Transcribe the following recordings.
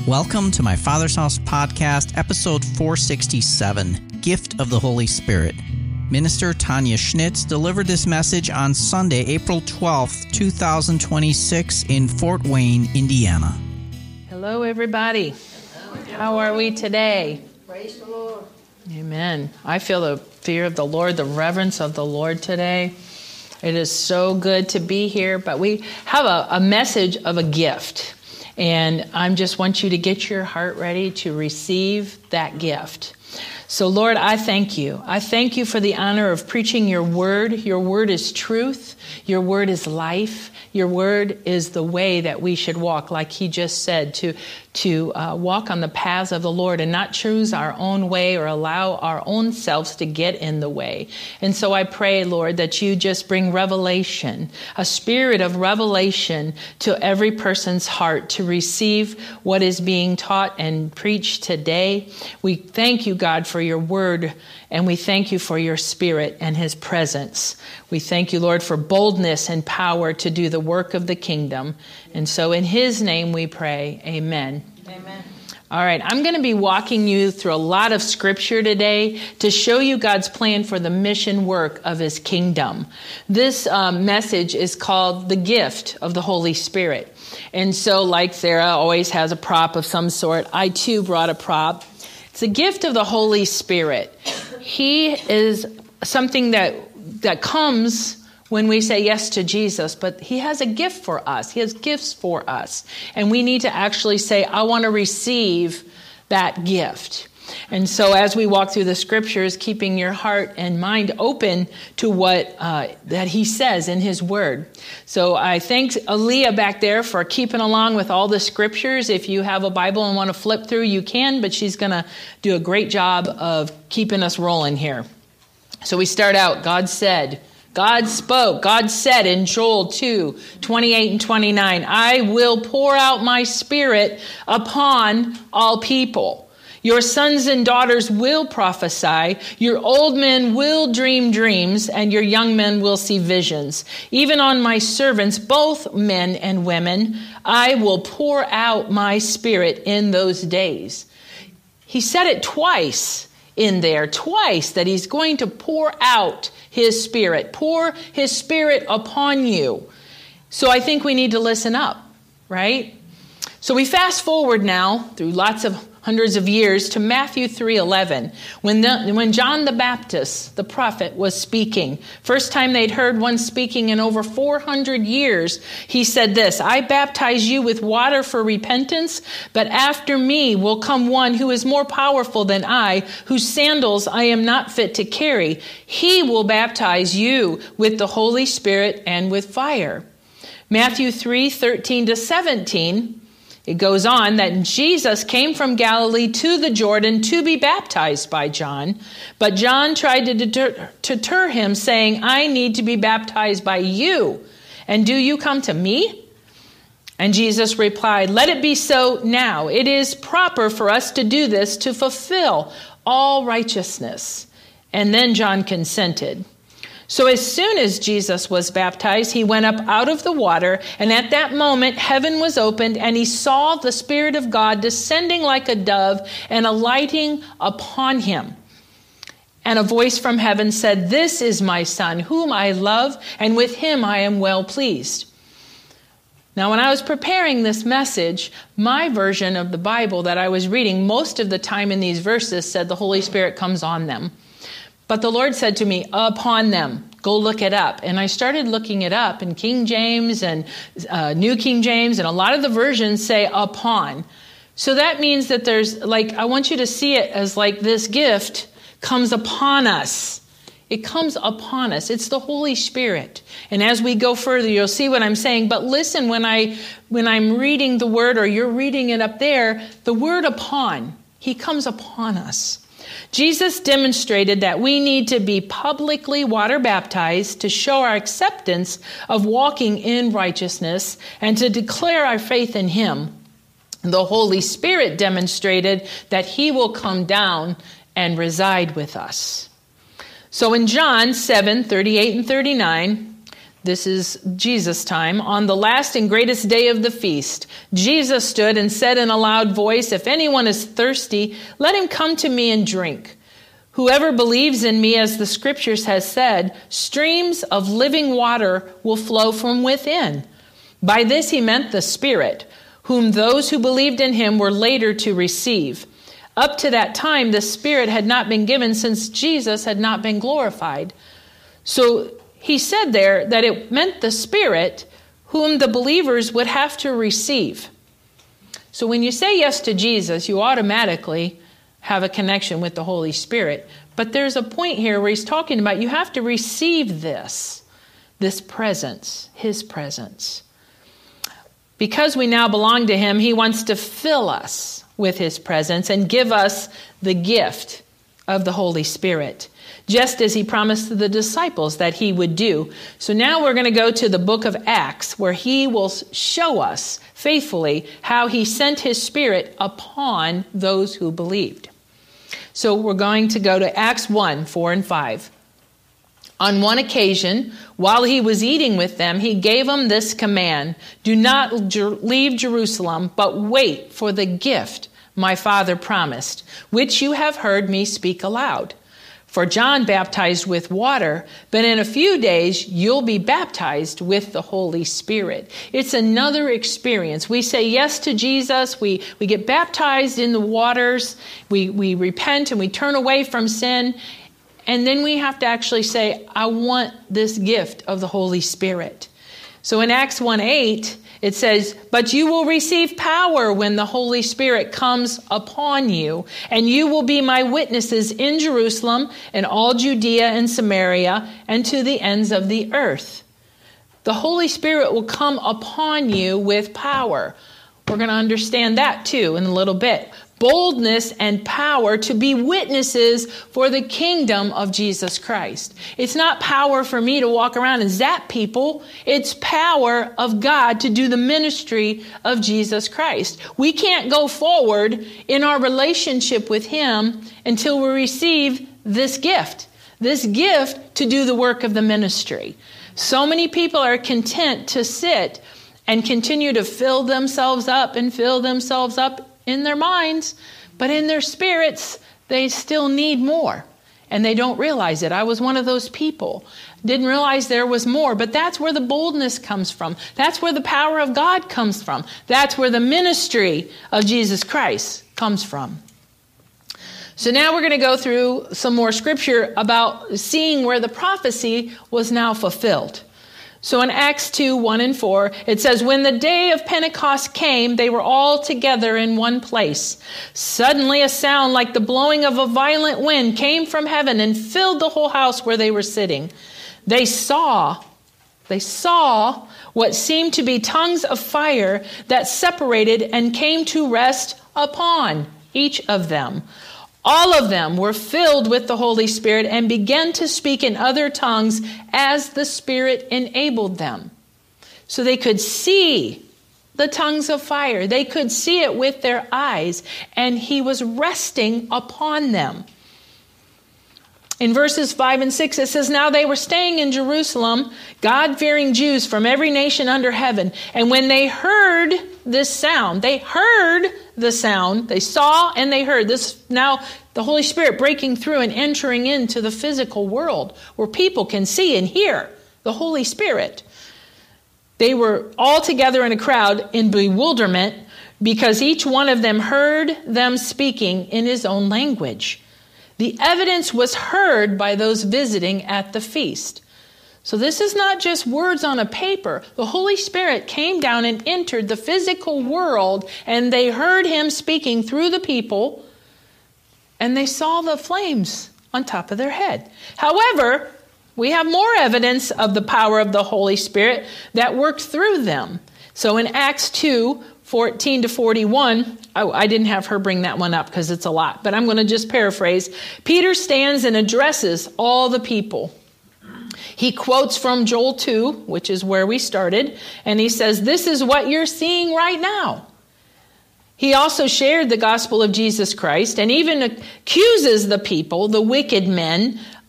Welcome to my Father's House podcast, episode 467, Gift of the Holy Spirit. Minister Tanya Schnitz delivered this message on Sunday, April 12th, 2026 in Fort Wayne, Indiana. Hello, everybody. How are we today? Praise the Lord. Amen. I feel the fear of the Lord, the reverence of the Lord today. It is so good to be here, but we have a message of a gift. And I just want you to get your heart ready to receive that gift. So, Lord, I thank you. I thank you for the honor of preaching your word. Your word is truth. Your word is life. Your word is the way that we should walk, like he just said, to walk on the paths of the Lord and not choose our own way or allow our own selves to get in the way. And so I pray, Lord, that you just bring revelation, a spirit of revelation to every person's heart to receive what is being taught and preached today. We thank you, God, for your word, and we thank you for your spirit and his presence. We thank you, Lord, for boldness and power to do the work of the kingdom. And so in his name we pray, amen. Amen. All right, I'm going to be walking you through a lot of scripture today to show you God's plan for the mission work of his kingdom. This message is called The Gift of the Holy Spirit. And so like Sarah always has a prop of some sort, I too brought a prop. It's the gift of the Holy Spirit. He is something that comes when we say yes to Jesus, but he has a gift for us. He has gifts for us. And we need to actually say, I want to receive that gift. And so as we walk through the scriptures, keeping your heart and mind open to what that he says in his word. So I thank Aaliyah back there for keeping along with all the scriptures. If you have a Bible and want to flip through, you can, but she's going to do a great job of keeping us rolling here. So we start out, God said, God spoke, God said in Joel 2:28 and 29, I will pour out my spirit upon all people. Your sons and daughters will prophesy, your old men will dream dreams, and your young men will see visions. Even on my servants, both men and women, I will pour out my spirit in those days. He said it twice in there, twice, that he's going to pour out his spirit upon you. So I think we need to listen up, right? So we fast forward now through lots of hundreds of years to Matthew 3:11, when John the Baptist, the prophet, was speaking. First time they'd heard one speaking in over 400 years, he said this, I baptize you with water for repentance, but after me will come one who is more powerful than I, whose sandals I am not fit to carry. He will baptize you with the Holy Spirit and with fire. Matthew 3:13 to 17, it goes on that Jesus came from Galilee to the Jordan to be baptized by John, but John tried to deter him, saying, I need to be baptized by you, and do you come to me? And Jesus replied, let it be so now. It is proper for us to do this to fulfill all righteousness. And then John consented. So as soon as Jesus was baptized, he went up out of the water, and at that moment heaven was opened, and he saw the Spirit of God descending like a dove and alighting upon him. And a voice from heaven said, this is my Son, whom I love, and with him I am well pleased. Now, when I was preparing this message, my version of the Bible that I was reading most of the time in these verses said the Holy Spirit comes on them. But the Lord said to me, upon them, go look it up. And I started looking it up in King James and New King James, and a lot of the versions say upon. So that means that there's I want you to see it as like this gift comes upon us. It comes upon us. It's the Holy Spirit. And as we go further, you'll see what I'm saying. But listen, when I'm reading the word, or you're reading it up there, the word upon, he comes upon us. Jesus demonstrated that we need to be publicly water baptized to show our acceptance of walking in righteousness and to declare our faith in him. The Holy Spirit demonstrated that he will come down and reside with us. So in John 7:38 and 39, This is Jesus' time. On the last and greatest day of the feast, Jesus stood and said in a loud voice, "If anyone is thirsty, let him come to me and drink. Whoever believes in me, as the scriptures has said, streams of living water will flow from within." By this he meant the Spirit, whom those who believed in him were later to receive. Up to that time, the Spirit had not been given since Jesus had not been glorified. So he said there that it meant the Spirit whom the believers would have to receive. So when you say yes to Jesus, you automatically have a connection with the Holy Spirit. But there's a point here where he's talking about you have to receive this presence, his presence. Because we now belong to him, he wants to fill us with his presence and give us the gift of the Holy Spirit, just as he promised to the disciples that he would do. So now we're going to go to the book of Acts, where he will show us faithfully how he sent his Spirit upon those who believed. So we're going to go to Acts 1, 4 and 5. On one occasion, while he was eating with them, he gave them this command: "Do not leave Jerusalem, but wait for the gift my Father promised, which you have heard me speak aloud. For John baptized with water, but in a few days you'll be baptized with the Holy Spirit." It's another experience. We say yes to Jesus. We get baptized in the waters. We repent and we turn away from sin. And then we have to actually say, I want this gift of the Holy Spirit. So in Acts 1:8, it says, "But you will receive power when the Holy Spirit comes upon you, and you will be my witnesses in Jerusalem and all Judea and Samaria and to the ends of the earth." The Holy Spirit will come upon you with power. We're going to understand that too in a little bit. Boldness and power to be witnesses for the kingdom of Jesus Christ. It's not power for me to walk around and zap people. It's power of God to do the ministry of Jesus Christ. We can't go forward in our relationship with him until we receive this gift to do the work of the ministry. So many people are content to sit and continue to fill themselves up in their minds, but in their spirits, they still need more. And they don't realize it. I was one of those people. Didn't realize there was more, but that's where the boldness comes from. That's where the power of God comes from. That's where the ministry of Jesus Christ comes from. So now we're going to go through some more scripture about seeing where the prophecy was now fulfilled. So in Acts 2, 1 and 4, it says, "When the day of Pentecost came, they were all together in one place. Suddenly a sound like the blowing of a violent wind came from heaven and filled the whole house where they were sitting. They saw what seemed to be tongues of fire that separated and came to rest upon each of them. All of them were filled with the Holy Spirit and began to speak in other tongues as the Spirit enabled them." So they could see the tongues of fire. They could see it with their eyes, and he was resting upon them. In verses 5 and 6, it says, "Now they were staying in Jerusalem, God-fearing Jews from every nation under heaven. And when they heard this sound," they heard the sound, they saw and they heard. This now the Holy Spirit breaking through and entering into the physical world where people can see and hear the Holy Spirit. They were all together in a crowd in bewilderment because each one of them heard them speaking in his own language. The evidence was heard by those visiting at the feast. So this is not just words on a paper. The Holy Spirit came down and entered the physical world, and they heard him speaking through the people, and they saw the flames on top of their head. However, we have more evidence of the power of the Holy Spirit that worked through them. So in Acts 2, 14 to 41, I didn't have her bring that one up because it's a lot, but I'm going to just paraphrase. Peter stands and addresses all the people. He quotes from Joel 2, which is where we started, and he says, "This is what you're seeing right now." He also shared the gospel of Jesus Christ and even accuses the people, the wicked men,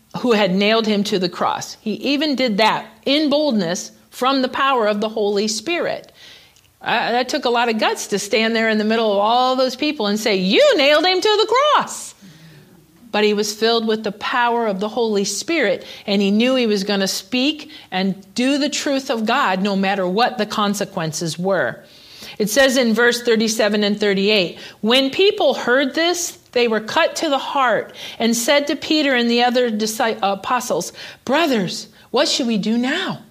who had nailed him to the cross. He even did that in boldness from the power of the Holy Spirit. That took a lot of guts to stand there in the middle of all those people and say, you nailed him to the cross. But he was filled with the power of the Holy Spirit, and he knew he was going to speak and do the truth of God no matter what the consequences were. It says in verse 37 and 38, when people heard this, they were cut to the heart and said to Peter and the other apostles, brothers, what should we do now?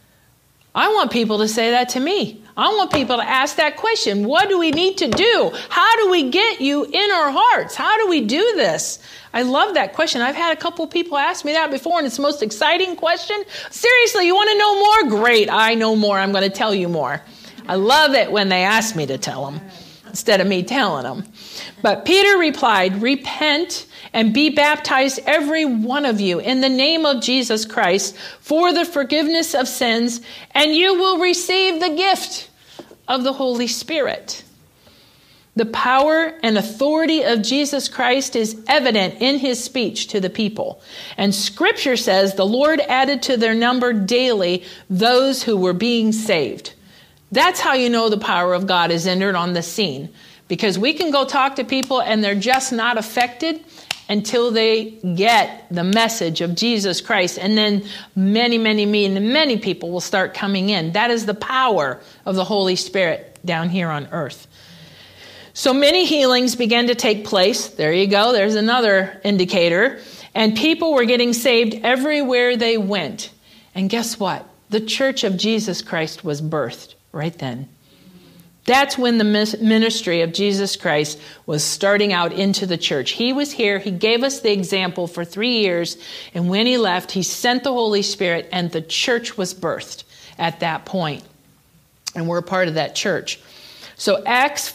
I want people to say that to me. I want people to ask that question. What do we need to do? How do we get you in our hearts? How do we do this? I love that question. I've had a couple of people ask me that before, and it's the most exciting question. Seriously, you want to know more? Great, I know more. I'm going to tell you more. I love it when they ask me to tell them instead of me telling them. But Peter replied, repent and be baptized, every one of you, in the name of Jesus Christ for the forgiveness of sins, and you will receive the gift of the Holy Spirit. The power and authority of Jesus Christ is evident in his speech to the people. And Scripture says the Lord added to their number daily those who were being saved. That's how you know the power of God is entered on the scene. Because we can go talk to people and they're just not affected until they get the message of Jesus Christ. And then many people will start coming in. That is the power of the Holy Spirit down here on earth. So many healings began to take place. There you go. There's another indicator. And people were getting saved everywhere they went. And guess what? The Church of Jesus Christ was birthed right then. That's when the ministry of Jesus Christ was starting out into the church. He was here. He gave us the example for 3 years. And when he left, he sent the Holy Spirit, and the church was birthed at that point. And we're a part of that church. So Acts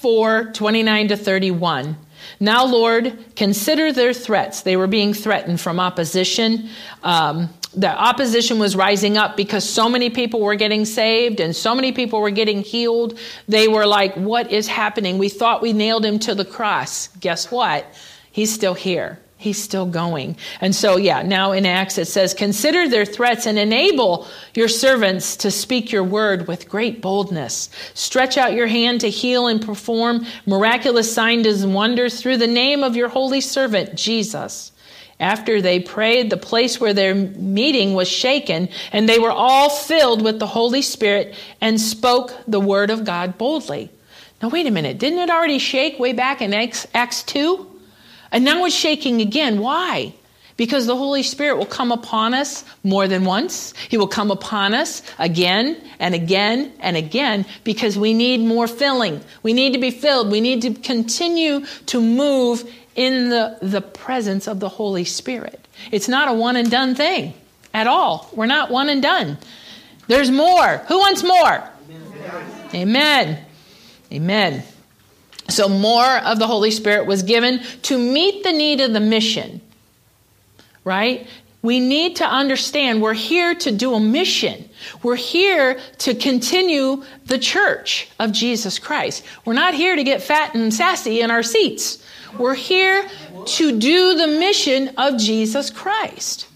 4:29-31. Now, Lord, consider their threats. They were being threatened from opposition. The opposition was rising up because so many people were getting saved and so many people were getting healed. They were like, what is happening? We thought we nailed him to the cross. Guess what? He's still here. He's still going. And so, now in Acts it says, consider their threats and enable your servants to speak your word with great boldness. Stretch out your hand to heal and perform miraculous signs and wonders through the name of your holy servant, Jesus. After they prayed, the place where their meeting was shaken, and they were all filled with the Holy Spirit and spoke the word of God boldly. Now, wait a minute. Didn't it already shake way back in Acts 2? And now it's shaking again. Why? Because the Holy Spirit will come upon us more than once. He will come upon us again and again and again because we need more filling. We need to be filled. We need to continue to move in the presence of the Holy Spirit. It's not a one and done thing at all. We're not one and done. There's more. Who wants more? Amen. Amen. So more of the Holy Spirit was given to meet the need of the mission, right? We need to understand we're here to do a mission. We're here to continue the church of Jesus Christ. We're not here to get fat and sassy in our seats. We're here to do the mission of Jesus Christ.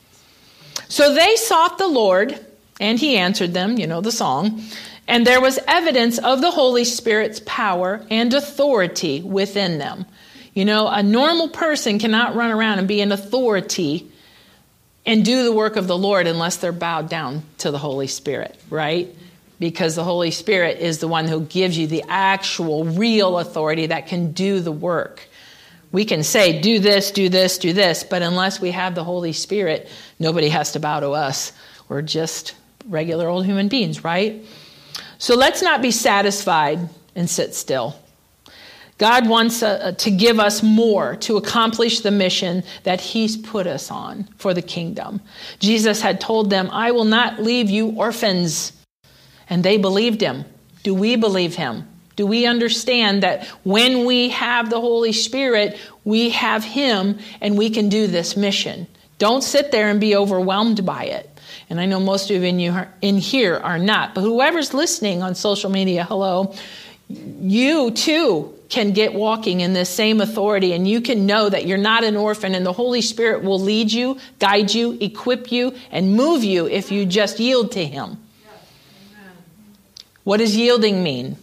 So they sought the Lord, and he answered them, you know the song. And there was evidence of the Holy Spirit's power and authority within them. You know, a normal person cannot run around and be an authority and do the work of the Lord unless they're bowed down to the Holy Spirit, right? Because the Holy Spirit is the one who gives you the actual, real authority that can do the work. We can say, do this, do this, do this, but unless we have the Holy Spirit, nobody has to bow to us. We're just regular old human beings, right? So let's not be satisfied and sit still. God wants to give us more to accomplish the mission that he's put us on for the kingdom. Jesus had told them, I will not leave you orphans. And they believed him. Do we believe him? Do we understand that when we have the Holy Spirit, we have him and we can do this mission? Don't sit there and be overwhelmed by it. And I know most of you in here are not. But whoever's listening on social media, hello, you too can get walking in this same authority, and you can know that you're not an orphan, and the Holy Spirit will lead you, guide you, equip you, and move you if you just yield to him. What does yielding mean?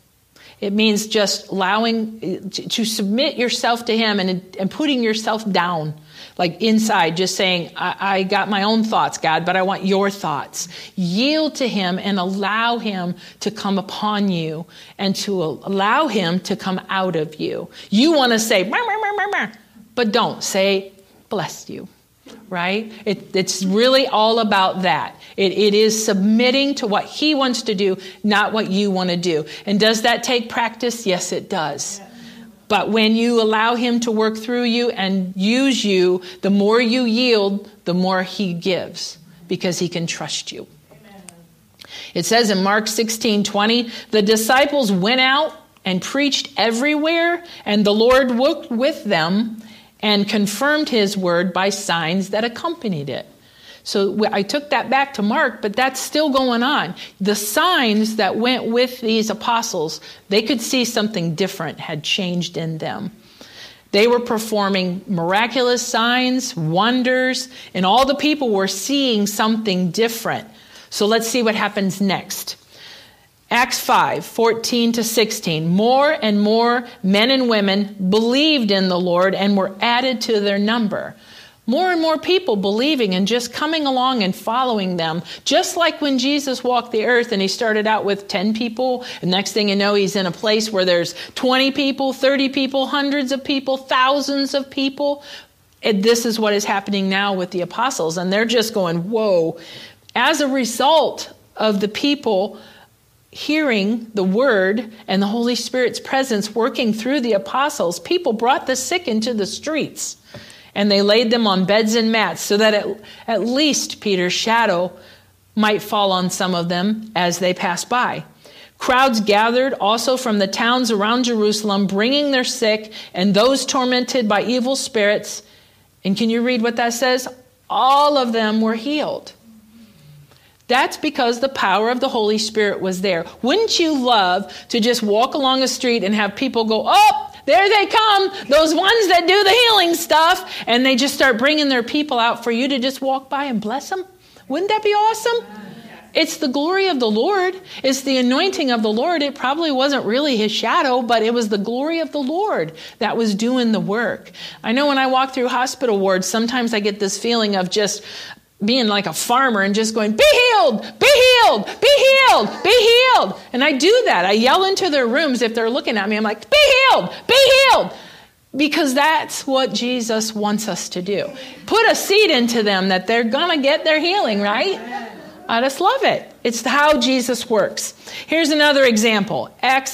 It means just allowing to submit yourself to him and putting yourself down, like inside, just saying, I got my own thoughts, God, but I want your thoughts. Yield to him and allow him to come upon you and to allow him to come out of you. You want to say, "Meh, meh, meh, meh," but don't say, "Bless you." Right? It's really all about that. It is submitting to what he wants to do, not what you want to do. And does that take practice? Yes, it does. But when you allow him to work through you and use you, the more you yield, the more he gives, because he can trust you. Amen. It says in Mark 16:20, the disciples went out and preached everywhere, and the Lord worked with them and confirmed his word by signs that accompanied it. So I took that back to Mark, but that's still going on. The signs that went with these apostles, they could see something different had changed in them. They were performing miraculous signs, wonders, and all the people were seeing something different. So let's see what happens next. Acts 5:14-16. More and more men and women believed in the Lord and were added to their number. More and more people believing and just coming along and following them. Just like when Jesus walked the earth and he started out with 10 people. And next thing you know, he's in a place where there's 20 people, 30 people, hundreds of people, thousands of people. And this is what is happening now with the apostles. And they're just going, whoa. As a result of the people hearing the word and the Holy Spirit's presence working through the apostles, people brought the sick into the streets and they laid them on beds and mats so that at least Peter's shadow might fall on some of them as they passed by. Crowds gathered also from the towns around Jerusalem, bringing their sick and those tormented by evil spirits. And can you read what that says? All of them were healed. That's because the power of the Holy Spirit was there. Wouldn't you love to just walk along a street and have people go, oh, there they come, those ones that do the healing stuff, and they just start bringing their people out for you to just walk by and bless them? Wouldn't that be awesome? It's the glory of the Lord. It's the anointing of the Lord. It probably wasn't really his shadow, but it was the glory of the Lord that was doing the work. I know when I walk through hospital wards, sometimes I get this feeling of just being like a farmer and just going, be healed, be healed, be healed, be healed. And I do that. I yell into their rooms if they're looking at me. I'm like, be healed, be healed. Because that's what Jesus wants us to do. Put a seed into them that they're going to get their healing, right? I just love it. It's how Jesus works. Here's another example. Acts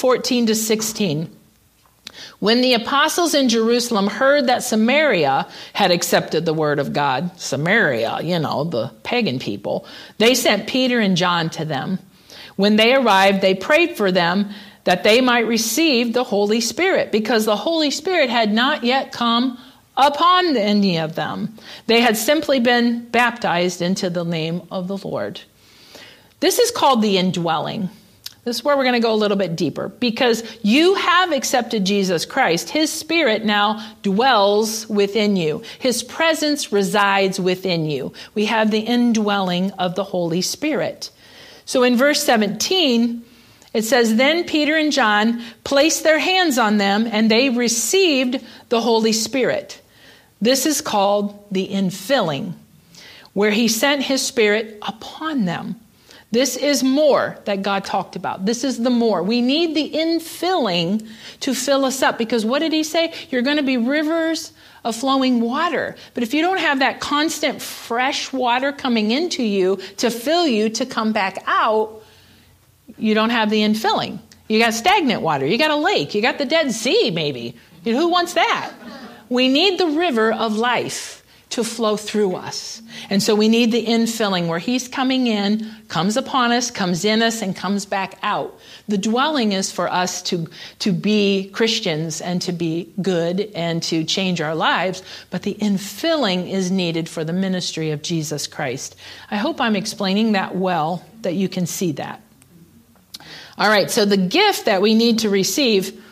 8:14-16. When the apostles in Jerusalem heard that Samaria had accepted the word of God, Samaria, the pagan people, they sent Peter and John to them. When they arrived, they prayed for them that they might receive the Holy Spirit, because the Holy Spirit had not yet come upon any of them. They had simply been baptized into the name of the Lord. This is called the indwelling. This is where we're going to go a little bit deeper, because you have accepted Jesus Christ. His Spirit now dwells within you. His presence resides within you. We have the indwelling of the Holy Spirit. So in verse 17, it says, then Peter and John placed their hands on them and they received the Holy Spirit. This is called the infilling, where he sent his Spirit upon them. This is more that God talked about. This is the more. We need the infilling to fill us up, because what did he say? You're going to be rivers of flowing water. But if you don't have that constant fresh water coming into you to fill you to come back out, you don't have the infilling. You got stagnant water. You got a lake. You got the Dead Sea, maybe. Who wants that? We need the river of life to flow through us. And so we need the infilling, where he's coming in, comes upon us, comes in us, and comes back out. The dwelling is for us to be Christians and to be good and to change our lives, but the infilling is needed for the ministry of Jesus Christ. I hope I'm explaining that well, that you can see that. All right, so the gift that we need to receive,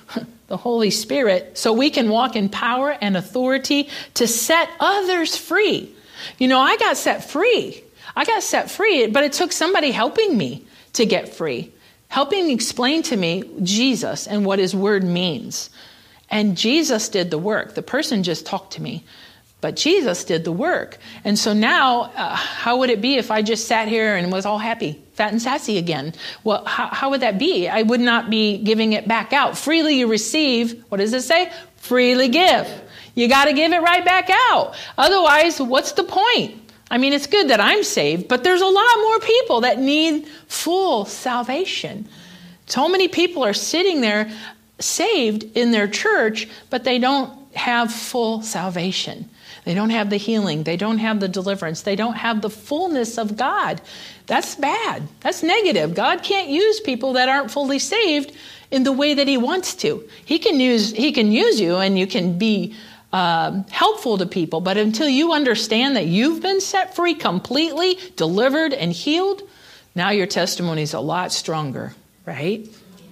the Holy Spirit, so we can walk in power and authority to set others free. You know, I got set free. But it took somebody helping me to get free, helping explain to me Jesus and what his word means. And Jesus did the work. The person just talked to me, but Jesus did the work. And so now, how would it be if I just sat here and was all happy, fat and sassy again? Well, how would that be? I would not be giving it back out. Freely you receive, what does it say? Freely give. You got to give it right back out. Otherwise, what's the point? I mean, it's good that I'm saved, but there's a lot more people that need full salvation. So many people are sitting there saved in their church, but they don't have full salvation. They don't have the healing. They don't have the deliverance. They don't have the fullness of God. That's bad. That's negative. God can't use people that aren't fully saved in the way that he wants to. He can use you, and you can be helpful to people, but until you understand that you've been set free completely, delivered and healed, now your testimony is a lot stronger, right?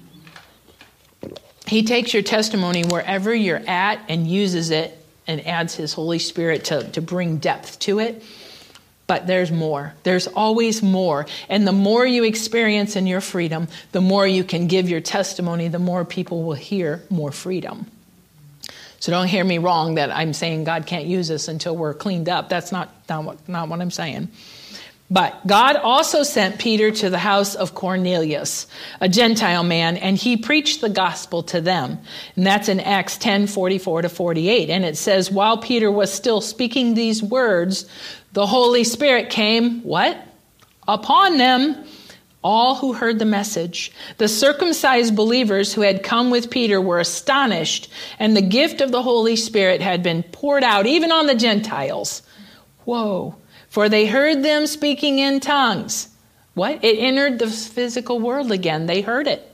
He takes your testimony wherever you're at and uses it and adds his Holy Spirit to bring depth to it. But there's more. There's always more. And the more you experience in your freedom, the more you can give your testimony, the more people will hear more freedom. So don't hear me wrong that I'm saying God can't use us until we're cleaned up. That's not what I'm saying. But God also sent Peter to the house of Cornelius, a Gentile man, and he preached the gospel to them. And that's in Acts 10:44-48. And it says, while Peter was still speaking these words, the Holy Spirit came, what? Upon them, all who heard the message. The circumcised believers who had come with Peter were astonished, and the gift of the Holy Spirit had been poured out even on the Gentiles. Whoa. For they heard them speaking in tongues. What? It entered the physical world again. They heard it.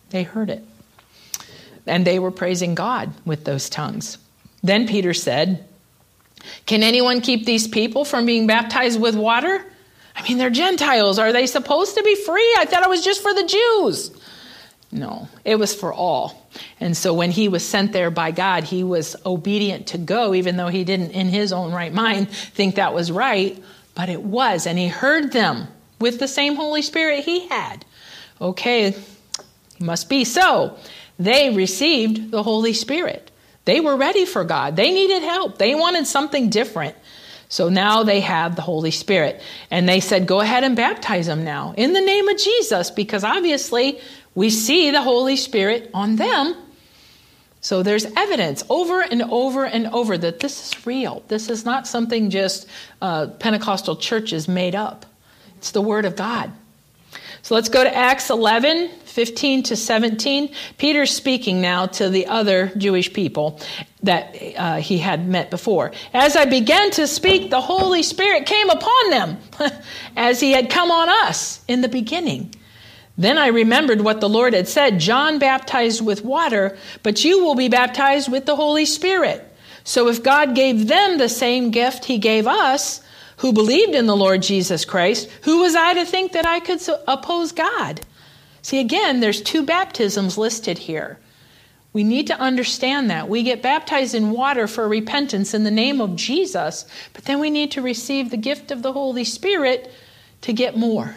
And they were praising God with those tongues. Then Peter said, can anyone keep these people from being baptized with water? I mean, they're Gentiles. Are they supposed to be free? I thought it was just for the Jews. No, it was for all. And so when he was sent there by God, he was obedient to go, even though he didn't in his own right mind think that was right. But it was, and he heard them with the same Holy Spirit he had. Okay, it must be so. They received the Holy Spirit. They were ready for God. They needed help. They wanted something different. So now they have the Holy Spirit. And they said, go ahead and baptize them now in the name of Jesus, because obviously we see the Holy Spirit on them. So there's evidence over and over and over that this is real. This is not something just Pentecostal churches made up. It's the Word of God. So let's go to Acts 11:15-17. Peter's speaking now to the other Jewish people that he had met before. As I began to speak, the Holy Spirit came upon them as he had come on us in the beginning. Then I remembered what the Lord had said, John baptized with water, but you will be baptized with the Holy Spirit. So if God gave them the same gift he gave us, who believed in the Lord Jesus Christ, who was I to think that I could oppose God? See, again, there's two baptisms listed here. We need to understand that. We get baptized in water for repentance in the name of Jesus, but then we need to receive the gift of the Holy Spirit to get more.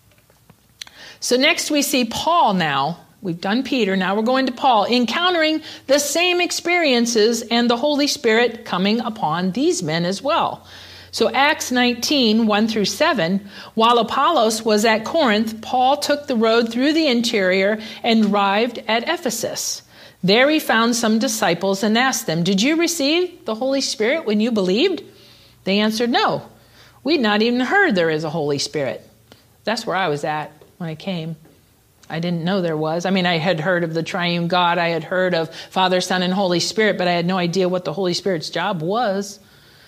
So next we see Paul now. We've done Peter, now we're going to Paul, encountering the same experiences and the Holy Spirit coming upon these men as well. So Acts 19:1-7, while Apollos was at Corinth, Paul took the road through the interior and arrived at Ephesus. There he found some disciples and asked them, did you receive the Holy Spirit when you believed? They answered, no. We'd not even heard there is a Holy Spirit. That's where I was at when I came. I didn't know there was. I mean, I had heard of the triune God. I had heard of Father, Son, and Holy Spirit, but I had no idea what the Holy Spirit's job was.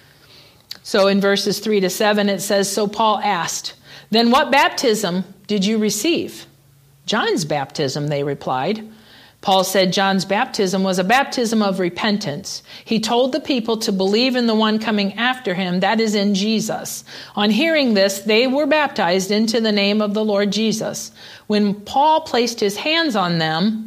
So in verses 3-7, it says, so Paul asked, then what baptism did you receive? John's baptism, they replied. Paul said John's baptism was a baptism of repentance. He told the people to believe in the one coming after him, that is in Jesus. On hearing this, they were baptized into the name of the Lord Jesus. When Paul placed his hands on them,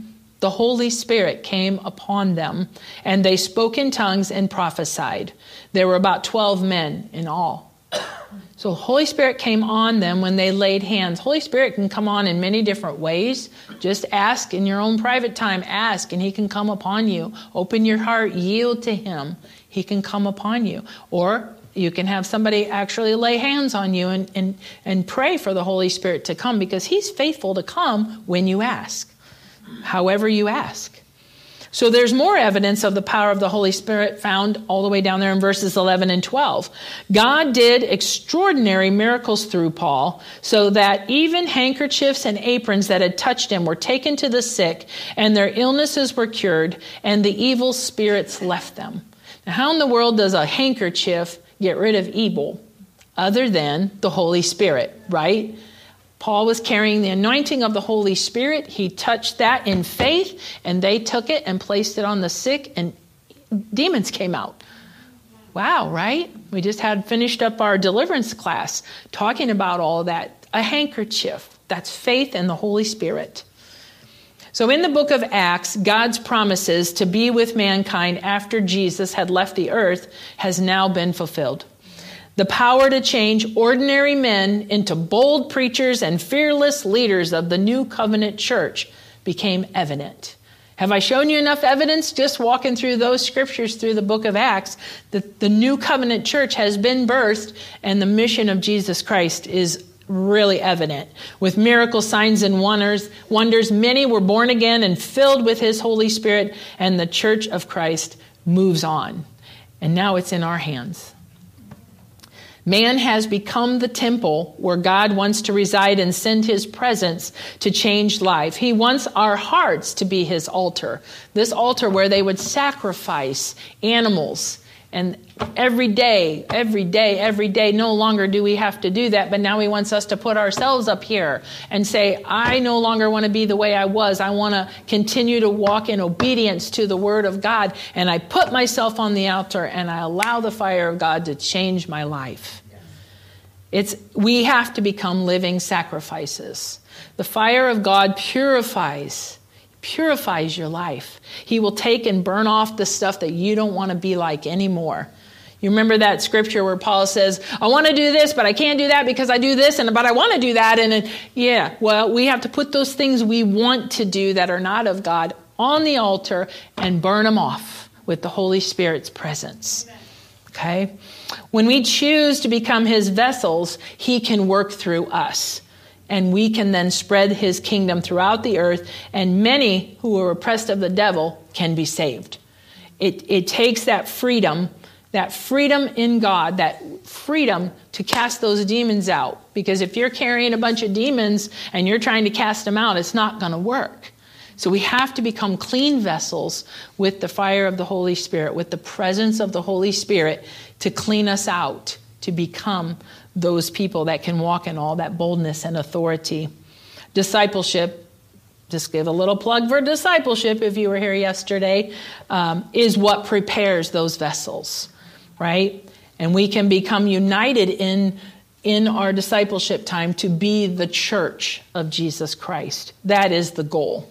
the Holy Spirit came upon them, and they spoke in tongues and prophesied. There were about 12 men in all. So the Holy Spirit came on them when they laid hands. Holy Spirit can come on in many different ways. Just ask in your own private time. Ask, and he can come upon you. Open your heart, yield to him. He can come upon you. Or you can have somebody actually lay hands on you and pray for the Holy Spirit to come, because he's faithful to come when you ask, however you ask. So there's more evidence of the power of the Holy Spirit found all the way down there in verses 11 and 12. God did extraordinary miracles through Paul, so that even handkerchiefs and aprons that had touched him were taken to the sick, and their illnesses were cured, and the evil spirits left them. Now, how in the world does a handkerchief get rid of evil other than the Holy Spirit, right? Paul was carrying the anointing of the Holy Spirit. He touched that in faith, and they took it and placed it on the sick, and demons came out. Wow, right? We just had finished up our deliverance class talking about all that. A handkerchief, that's faith and the Holy Spirit. So in the book of Acts, God's promises to be with mankind after Jesus had left the earth has now been fulfilled. The power to change ordinary men into bold preachers and fearless leaders of the new covenant church became evident. Have I shown you enough evidence just walking through those scriptures through the book of Acts that the new covenant church has been birthed and the mission of Jesus Christ is really evident? With miracle signs and wonders, many were born again and filled with his Holy Spirit, and the church of Christ moves on. And now it's in our hands. Man has become the temple where God wants to reside and send his presence to change life. He wants our hearts to be his altar. This altar where they would sacrifice animals. And every day, no longer do we have to do that, but now he wants us to put ourselves up here and say, I no longer want to be the way I was. I want to continue to walk in obedience to the word of God. And I put myself on the altar and I allow the fire of God to change my life. We have to become living sacrifices. The fire of God purifies your life. He will take and burn off the stuff that you don't want to be like anymore. You remember that scripture where Paul says, I want to do this, but I can't do that because I do this, but I want to do that. We have to put those things we want to do that are not of God on the altar and burn them off with the Holy Spirit's presence. Okay? When we choose to become his vessels, he can work through us. And we can then spread his kingdom throughout the earth, and many who are oppressed of the devil can be saved. It takes that freedom in God, that freedom to cast those demons out. Because if you're carrying a bunch of demons and you're trying to cast them out, it's not going to work. So we have to become clean vessels with the fire of the Holy Spirit, with the presence of the Holy Spirit to clean us out, to become those people that can walk in all that boldness and authority. Discipleship, just give a little plug for discipleship if you were here yesterday, is what prepares those vessels, right? And we can become united in our discipleship time to be the church of Jesus Christ. That is the goal.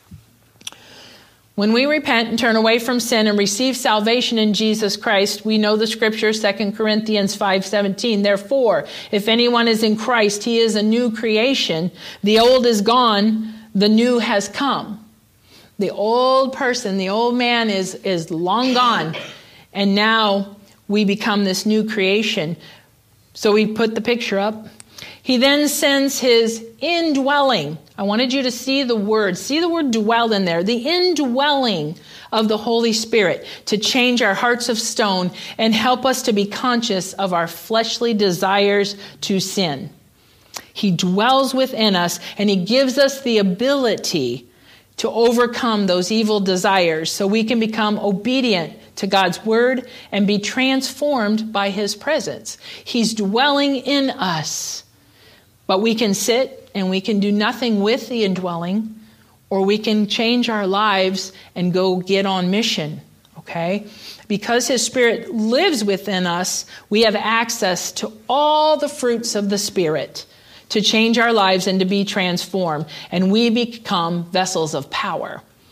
When we repent and turn away from sin and receive salvation in Jesus Christ, we know the scripture, 2 Corinthians 5:17. Therefore, if anyone is in Christ, he is a new creation. The old is gone, the new has come. The old person, the old man is long gone. And now we become this new creation. So we put the picture up. He then sends his indwelling. I wanted you to see the word dwell in there. The indwelling of the Holy Spirit to change our hearts of stone and help us to be conscious of our fleshly desires to sin. He dwells within us and he gives us the ability to overcome those evil desires so we can become obedient to God's word and be transformed by his presence. He's dwelling in us. But we can sit and we can do nothing with the indwelling, or we can change our lives and go get on mission, okay? Because his Spirit lives within us, we have access to all the fruits of the Spirit to change our lives and to be transformed. And we become vessels of power.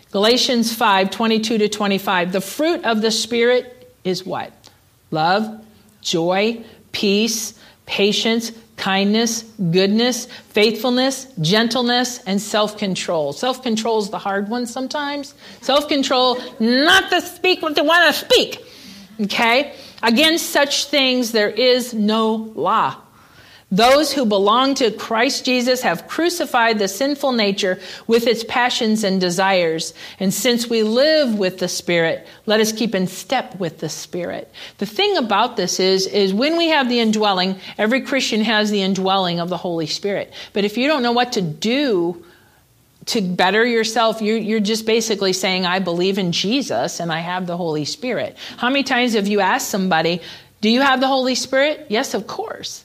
Galatians 5:22-25. The fruit of the Spirit is what? Love, joy, peace, patience, kindness, goodness, faithfulness, gentleness, and self-control. Self-control is the hard one sometimes. Self-control, not to speak what they want to speak. Okay? Against such things there is no law. Those who belong to Christ Jesus have crucified the sinful nature with its passions and desires. And since we live with the Spirit, let us keep in step with the Spirit. The thing about this is when we have the indwelling, every Christian has the indwelling of the Holy Spirit. But if you don't know what to do to better yourself, you're just basically saying, I believe in Jesus and I have the Holy Spirit. How many times have you asked somebody, do you have the Holy Spirit? Yes, of course.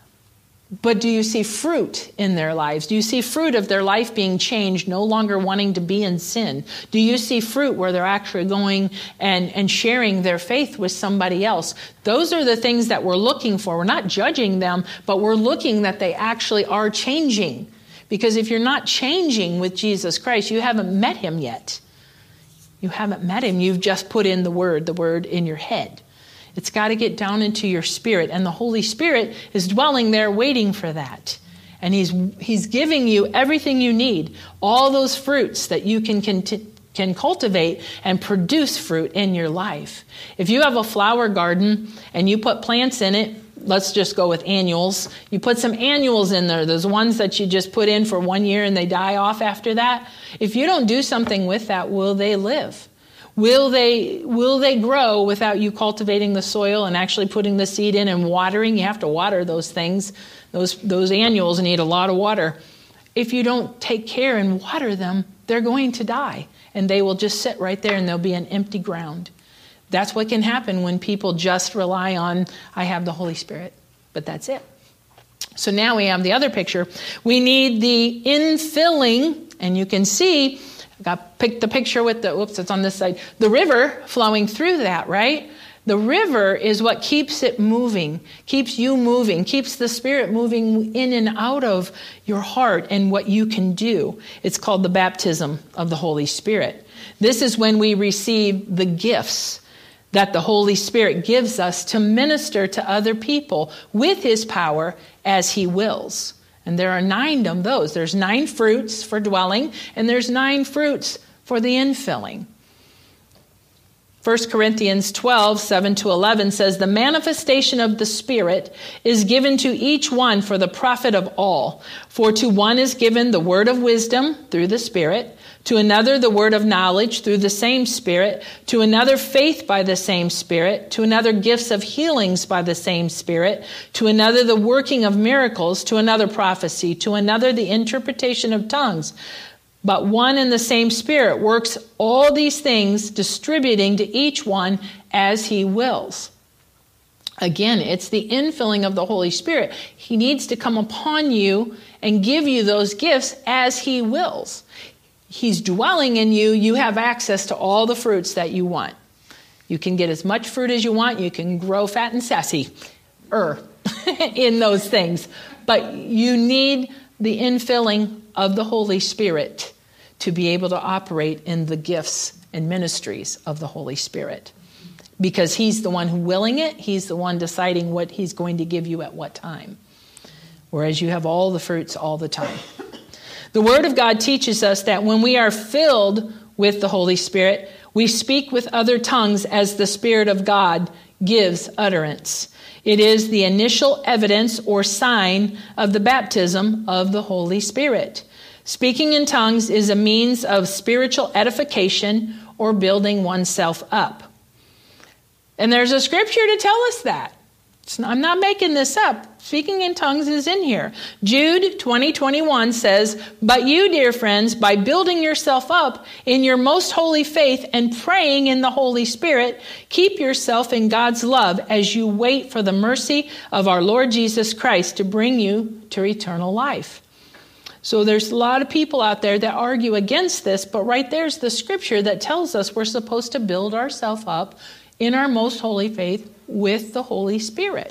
But do you see fruit in their lives? Do you see fruit of their life being changed, no longer wanting to be in sin? Do you see fruit where they're actually going and sharing their faith with somebody else? Those are the things that we're looking for. We're not judging them, but we're looking that they actually are changing. Because if you're not changing with Jesus Christ, you haven't met him yet. You haven't met him. You've just put in the word in your head. It's got to get down into your spirit. And the Holy Spirit is dwelling there waiting for that. And he's giving you everything you need. All those fruits that you can cultivate and produce fruit in your life. If you have a flower garden and you put plants in it, let's just go with annuals. You put some annuals in there. Those ones that you just put in for 1 year and they die off after that. If you don't do something with that, will they live? Will they grow without you cultivating the soil and actually putting the seed in and watering? You have to water those things. Those annuals need a lot of water. If you don't take care and water them, they're going to die. And they will just sit right there and they'll be an empty ground. That's what can happen when people just rely on, I have the Holy Spirit. But that's it. So now we have the other picture. We need the infilling, and you can see, pick the picture with it's on this side. The river flowing through that, right? The river is what keeps it moving, keeps you moving, keeps the Spirit moving in and out of your heart and what you can do. It's called the baptism of the Holy Spirit. This is when we receive the gifts that the Holy Spirit gives us to minister to other people with his power as he wills. And there are 9 of those. There's 9 fruits for dwelling, and there's 9 fruits for the infilling. 1 Corinthians 12, 7-11 says, the manifestation of the Spirit is given to each one for the profit of all. For to one is given the word of wisdom through the Spirit, to another the word of knowledge through the same Spirit, to another faith by the same Spirit, to another gifts of healings by the same Spirit, to another the working of miracles, to another prophecy, to another the interpretation of tongues. But one and the same Spirit works all these things, distributing to each one as he wills. Again, it's the infilling of the Holy Spirit. He needs to come upon you and give you those gifts as he wills. He's dwelling in you. You have access to all the fruits that you want. You can get as much fruit as you want. You can grow fat and sassy in those things. But you need the infilling of the Holy Spirit to be able to operate in the gifts and ministries of the Holy Spirit. Because he's the one who willing it. He's the one deciding what he's going to give you at what time. Whereas you have all the fruits all the time. The Word of God teaches us that when we are filled with the Holy Spirit, we speak with other tongues as the Spirit of God gives utterance. It is the initial evidence or sign of the baptism of the Holy Spirit. Speaking in tongues is a means of spiritual edification or building oneself up. And there's a scripture to tell us that. I'm not making this up. Speaking in tongues is in here. Jude 20:21 says, but you, dear friends, by building yourself up in your most holy faith and praying in the Holy Spirit, keep yourself in God's love as you wait for the mercy of our Lord Jesus Christ to bring you to eternal life. So there's a lot of people out there that argue against this, but right there's the scripture that tells us we're supposed to build ourselves up in our most holy faith with the Holy Spirit.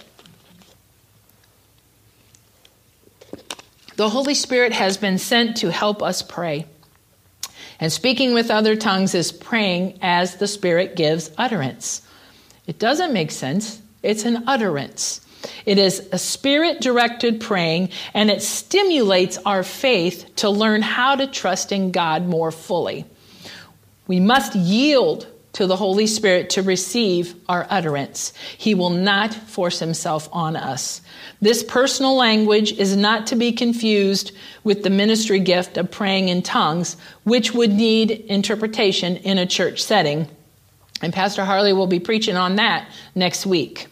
The Holy Spirit has been sent to help us pray. And speaking with other tongues is praying as the Spirit gives utterance. It doesn't make sense. It's an utterance. It is a Spirit-directed praying, and it stimulates our faith to learn how to trust in God more fully. We must yield to the Holy Spirit to receive our utterance. He will not force himself on us. This personal language is not to be confused with the ministry gift of praying in tongues, which would need interpretation in a church setting. And Pastor Harley will be preaching on that next week.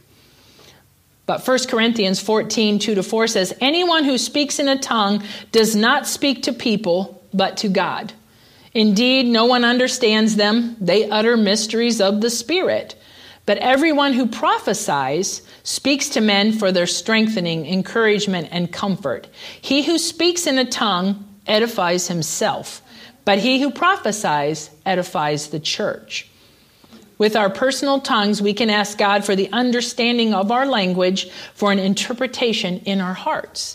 But 1 Corinthians 14, 2-4 says, anyone who speaks in a tongue does not speak to people, but to God. Indeed, no one understands them. They utter mysteries of the Spirit. But everyone who prophesies speaks to men for their strengthening, encouragement, and comfort. He who speaks in a tongue edifies himself, but he who prophesies edifies the church. With our personal tongues, we can ask God for the understanding of our language for an interpretation in our hearts.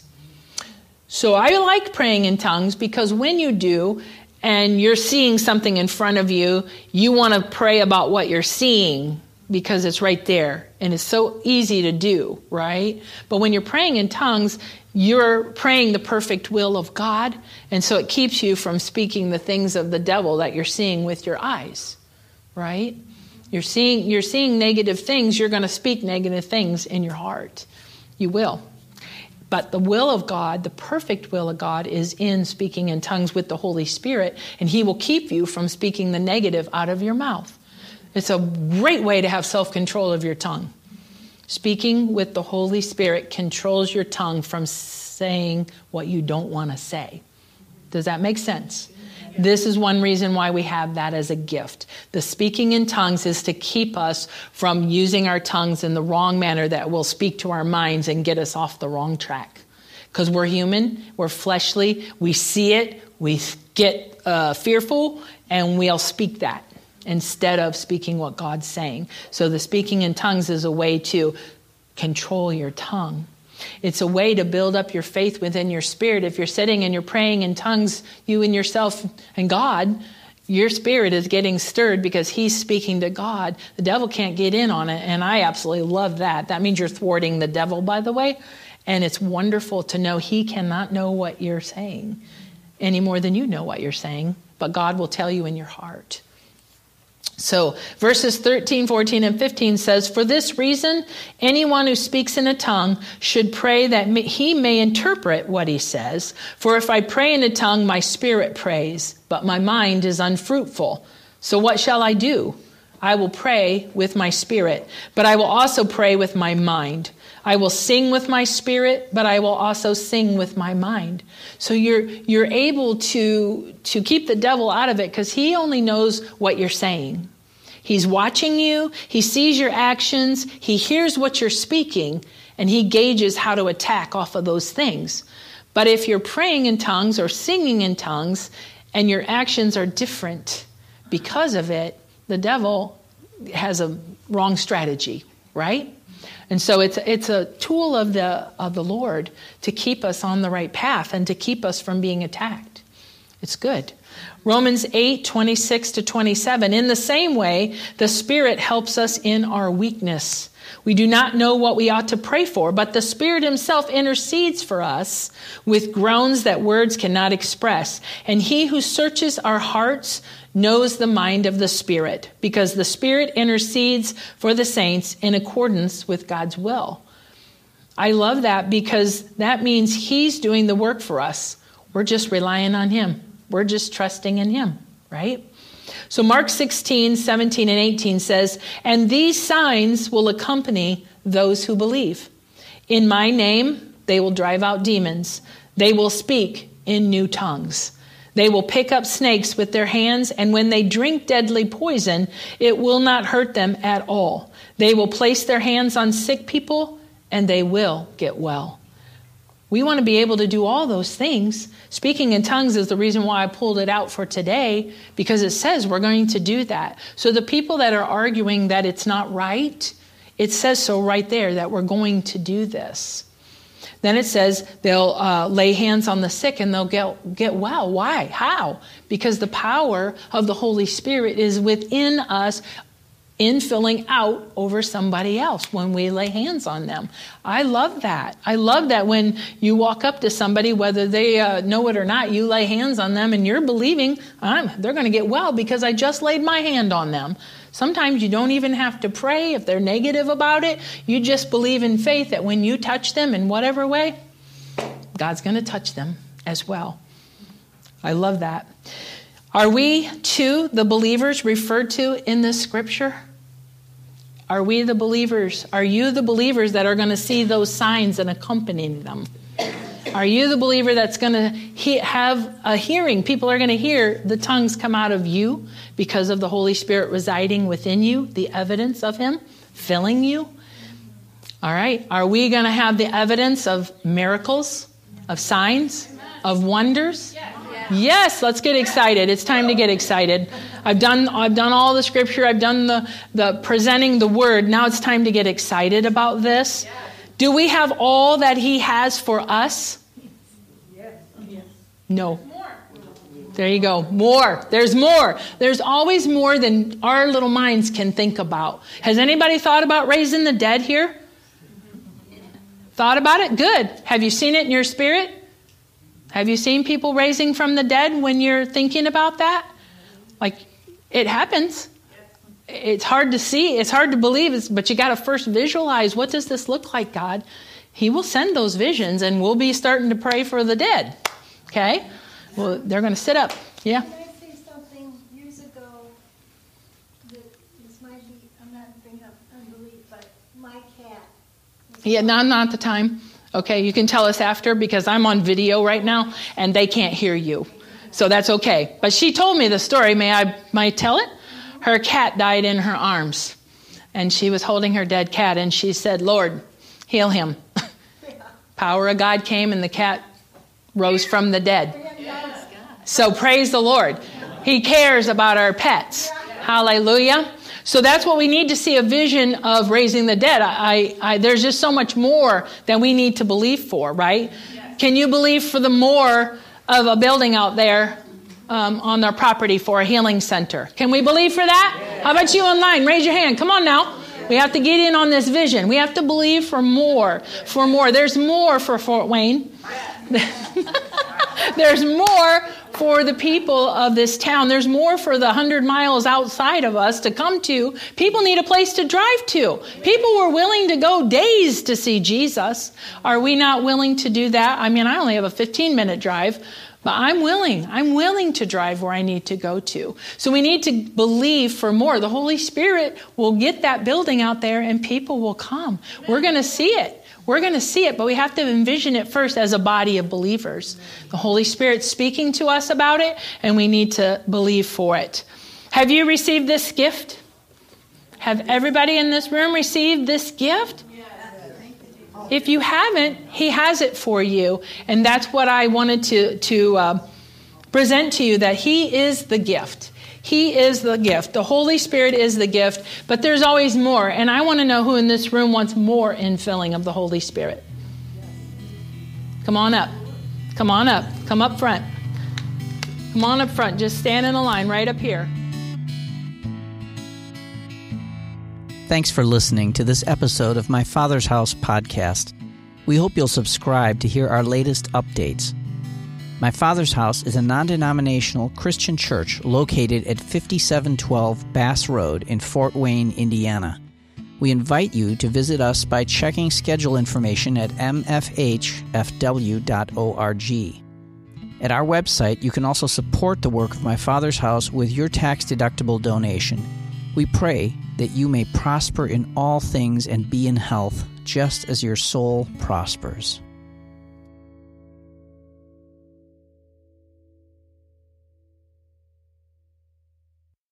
So I like praying in tongues because when you do, and you're seeing something in front of you, you want to pray about what you're seeing because it's right there. And it's so easy to do, right? But when you're praying in tongues, you're praying the perfect will of God. And so it keeps you from speaking the things of the devil that you're seeing with your eyes, right? You're seeing negative things. You're going to speak negative things in your heart. You will. But the will of God, the perfect will of God, is in speaking in tongues with the Holy Spirit, and he will keep you from speaking the negative out of your mouth. It's a great way to have self-control of your tongue. Speaking with the Holy Spirit controls your tongue from saying what you don't want to say. Does that make sense? This is one reason why we have that as a gift. The speaking in tongues is to keep us from using our tongues in the wrong manner that will speak to our minds and get us off the wrong track. Because we're human, we're fleshly, we see it, we get fearful, and we'll speak that instead of speaking what God's saying. So the speaking in tongues is a way to control your tongue. It's a way to build up your faith within your spirit. If you're sitting and you're praying in tongues, you and yourself and God, your spirit is getting stirred because he's speaking to God. The devil can't get in on it, and I absolutely love that. That means you're thwarting the devil, by the way, and it's wonderful to know he cannot know what you're saying any more than you know what you're saying, but God will tell you in your heart. So verses 13, 14, and 15 says, for this reason, anyone who speaks in a tongue should pray that he may interpret what he says. For if I pray in a tongue, my spirit prays, but my mind is unfruitful. So what shall I do? I will pray with my spirit, but I will also pray with my mind. I will sing with my spirit, but I will also sing with my mind. So you're able to keep the devil out of it because he only knows what you're saying. He's watching you. He sees your actions. He hears what you're speaking, and he gauges how to attack off of those things. But if you're praying in tongues or singing in tongues and your actions are different because of it, the devil has a wrong strategy, right? And so it's a tool of the Lord to keep us on the right path and to keep us from being attacked. It's good. Romans 8, 26-27. In the same way, the Spirit helps us in our weakness. We do not know what we ought to pray for, but the Spirit himself intercedes for us with groans that words cannot express. And he who searches our hearts knows the mind of the Spirit, because the Spirit intercedes for the saints in accordance with God's will. I love that because that means he's doing the work for us. We're just relying on him. We're just trusting in him, right? So Mark 16, 17, and 18 says, and these signs will accompany those who believe. In my name, they will drive out demons. They will speak in new tongues. They will pick up snakes with their hands, and when they drink deadly poison, it will not hurt them at all. They will place their hands on sick people, and they will get well. We want to be able to do all those things. Speaking in tongues is the reason why I pulled it out for today, because it says we're going to do that. So the people that are arguing that it's not right, it says so right there that we're going to do this. Then it says they'll lay hands on the sick and they'll get well. Why? How? Because the power of the Holy Spirit is within us, infilling out over somebody else when we lay hands on them. I love that. I love that when you walk up to somebody, whether they know it or not, you lay hands on them and you're believing they're going to get well because I just laid my hand on them. Sometimes you don't even have to pray if they're negative about it. You just believe in faith that when you touch them in whatever way, God's going to touch them as well. I love that. Are we, too, the believers referred to in this scripture? Are we the believers? Are you the believers that are going to see those signs and accompany them? Are you the believer that's going to have a hearing? People are going to hear the tongues come out of you because of the Holy Spirit residing within you, the evidence of Him filling you. All right. Are we going to have the evidence of miracles, of signs, of wonders? Yes, let's get excited. It's time to get excited. I've done all the scripture. I've done the presenting the word. Now it's time to get excited about this. Do we have all that He has for us? No. There you go. More. There's more. There's always more than our little minds can think about. Has anybody thought about raising the dead here? Thought about it? Good. Have you seen it in your spirit? Have you seen people raising from the dead when you're thinking about that? Like, it happens. It's hard to see. It's hard to believe, but you got to first visualize, what does this look like, God? He will send those visions, and we'll be starting to pray for the dead. Okay? Well, they're going to sit up. Yeah? Can I say something? Years ago, this might be, I'm not bringing up unbelief, but my cat. Yeah, no, not the time. Okay, you can tell us after because I'm on video right now and they can't hear you. So that's okay. But she told me the story. May I tell it? Her cat died in her arms. And she was holding her dead cat and she said, Lord, heal him. Power of God came and the cat rose from the dead. So praise the Lord. He cares about our pets. Hallelujah. So that's what we need to see, a vision of raising the dead. There's just so much more that we need to believe for, right? Yes. Can you believe for the more of a building out there on their property for a healing center? Can we believe for that? Yes. How about you online? Raise your hand. Come on now. We have to get in on this vision. We have to believe for more, for more. There's more for Fort Wayne. There's more for the people of this town. There's more for the 100 miles outside of us to come to. People need a place to drive to. People were willing to go days to see Jesus. Are we not willing to do that? I mean, I only have a 15-minute drive, but I'm willing. I'm willing to drive where I need to go to. So we need to believe for more. The Holy Spirit will get that building out there and people will come. We're going to see it. We're going to see it, but we have to envision it first as a body of believers. The Holy Spirit's speaking to us about it, and we need to believe for it. Have you received this gift? Have everybody in this room received this gift? If you haven't, He has it for you. And that's what I wanted to present to you, that He is the gift. He is the gift. The Holy Spirit is the gift, but there's always more. And I want to know who in this room wants more infilling of the Holy Spirit. Come on up. Come on up. Come up front. Come on up front. Just stand in a line right up here. Thanks for listening to this episode of My Father's House podcast. We hope you'll subscribe to hear our latest updates. My Father's House is a non-denominational Christian church located at 5712 Bass Road in Fort Wayne, Indiana. We invite you to visit us by checking schedule information at mfhfw.org. At our website, you can also support the work of My Father's House with your tax-deductible donation. We pray that you may prosper in all things and be in health, just as your soul prospers.